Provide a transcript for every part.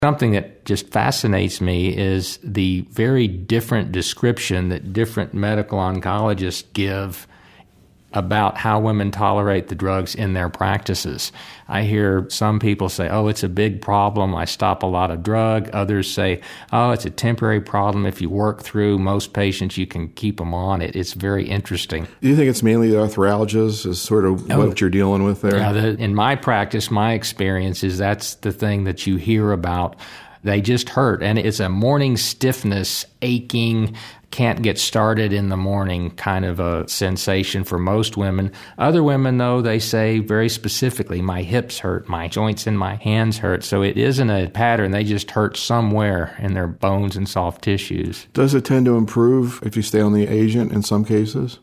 Something that just fascinates me is the very different description that different medical oncologists give about how women tolerate the drugs in their practices. I hear some people say, oh, it's a big problem, I stop a lot of drug. Others say, oh, it's a temporary problem. If you work through most patients, you can keep them on it. It's very interesting. Do you think it's mainly the arthralgias is sort of what you're dealing with there? Yeah, in my practice, my experience is that's the thing that you hear about. They just hurt, and it's a morning stiffness, aching, can't get started in the morning kind of a sensation for most women. Other women, though, they say very specifically, my hips hurt, my joints in my hands hurt. So it isn't a pattern. They just hurt somewhere in their bones and soft tissues. Does it tend to improve if you stay on the agent in some cases?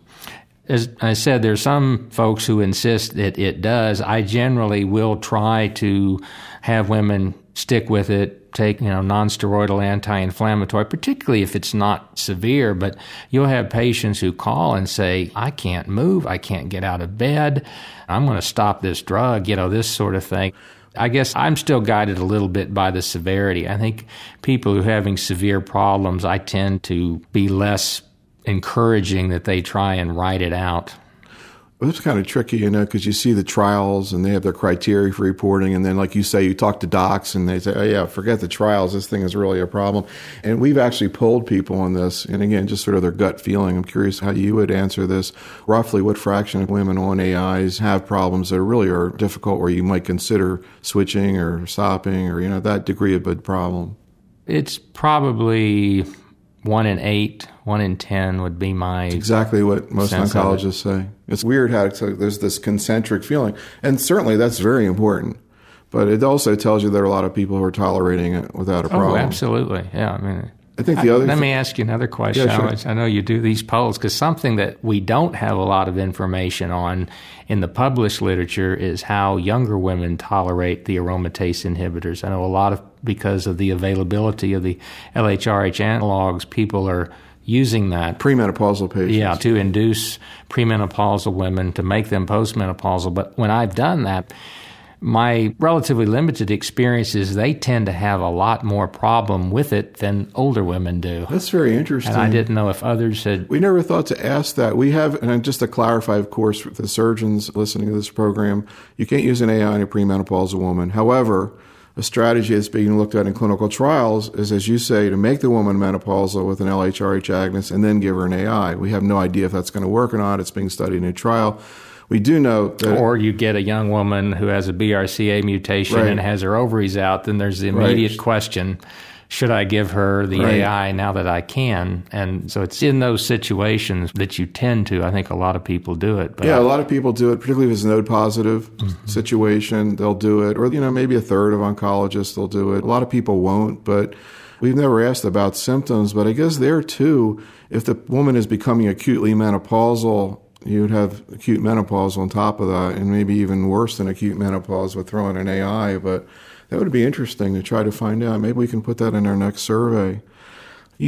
As I said, there's some folks who insist that it does. I generally will try to have women stick with it, take, non-steroidal anti-inflammatory, particularly if it's not severe. But you'll have patients who call and say, I can't move, I can't get out of bed, I'm going to stop this drug, this sort of thing. I guess I'm still guided a little bit by the severity. I think people who are having severe problems, I tend to be less encouraging that they try and write it out. Well, it's kind of tricky, because you see the trials and they have their criteria for reporting. And then, like you say, you talk to docs and they say, oh, yeah, forget the trials. This thing is really a problem. And we've actually polled people on this. And again, just sort of their gut feeling. I'm curious how you would answer this. Roughly, what fraction of women on AIs have problems that really are difficult where you might consider switching or stopping or, that degree of a problem? It's probably 1 in 8, 1 in 10 would be my It's exactly what most oncologists say. It's weird how there's this concentric feeling. And certainly that's very important. But it also tells you there are a lot of people who are tolerating it without a problem. Oh, absolutely. Yeah, I think the other Let me ask you another question. Yeah, sure. I know you do these polls, because something that we don't have a lot of information on in the published literature is how younger women tolerate the aromatase inhibitors. I know a lot of, because of the availability of the LHRH analogs, people are using that. Premenopausal patients. Yeah, to induce premenopausal women, to make them postmenopausal. But when I've done that, my relatively limited experience is they tend to have a lot more problem with it than older women do. That's very interesting. And I didn't know if others had... We never thought to ask that. We have, and just to clarify, of course, for the surgeons listening to this program, you can't use an AI on a premenopausal woman. However, a strategy that's being looked at in clinical trials is, as you say, to make the woman menopausal with an LHRH agonist and then give her an AI. We have no idea if that's going to work or not. It's being studied in a trial. We do know that... Or you get a young woman who has a BRCA mutation and has her ovaries out, then there's the immediate question, should I give her the AI now that I can? And so it's in those situations that you tend to, I think a lot of people do it. But a lot of people do it, particularly if it's a node-positive situation, they'll do it. Or, maybe a third of oncologists will do it. A lot of people won't, but we've never asked about symptoms. But I guess there, too, if the woman is becoming acutely menopausal, you would have acute menopause on top of that, and maybe even worse than acute menopause with throwing an AI. But that would be interesting to try to find out. Maybe we can put that in our next survey.